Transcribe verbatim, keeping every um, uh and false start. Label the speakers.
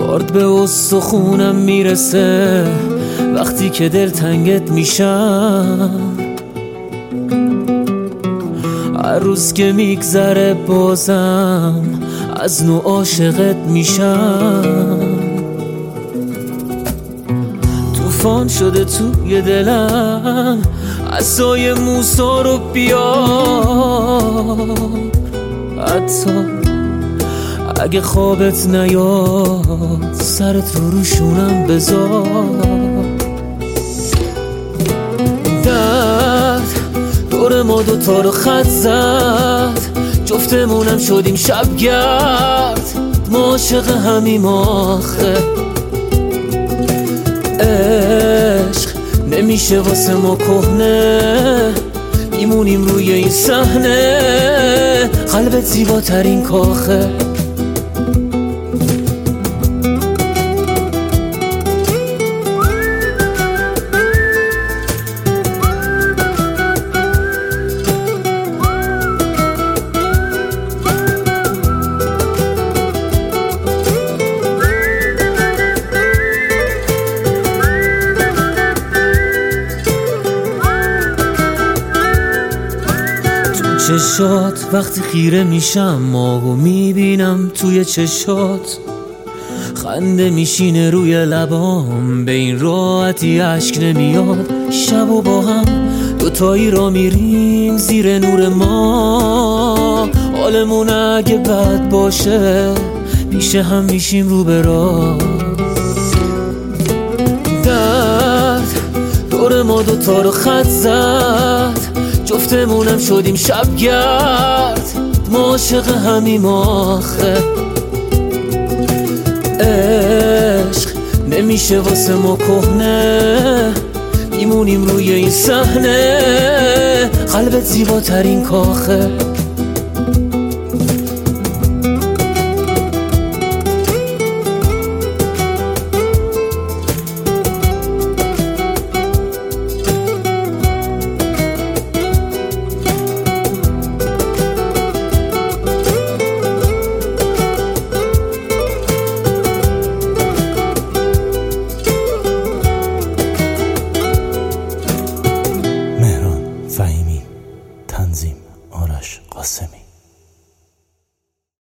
Speaker 1: درد به استخونم میرسه وقتی که دل تنگت میشم. هر روز که میگذره بازم از نو عاشقت میشم. طوفان شده توی دلم عصای موسی رو بیار، حتی اگه خوابت نیاد سرت رو روشونم بذار. درد دور ما دوتا رو خط زد، جفتمونم شدیم شبگرد، ما عاشق همیم آخه. عشق نمیشه واسه ما کهنه، میمونیم روی این صحنه، قلبت زیباترین کاخه. چشات وقتی خیره میشم ماهو میبینم توی چشات، خنده میشینه روی لبام، به این راحتی اشک نمیاد. شب و با هم دوتایی را میریم زیر نور ما، حالمون اگه بد باشه پیش هم میشیم رو به راه. درد دور ما دوتا رو خط زد، جفتمونم شدیم شبگرد، ما عاشق همیم آخه. عشق نمیشه واسه ما کهنه، میمونیم روی این صحنه، قلبت زیباترین کاخه.